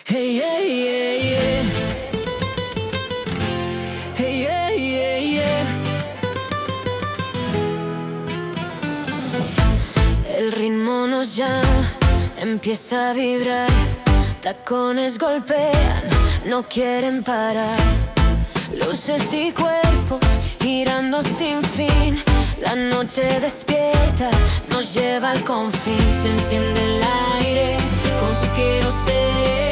Hey, hey, yeah, yeah. Hey, yeah, yeah, yeah. El ritmo nos llama, empieza a vibrar. Tacones golpean, no quieren parar. Luces y cuerpos girando sin fin. La noche despierta, nos lleva al confín. Se enciende el aire con su quiero ser.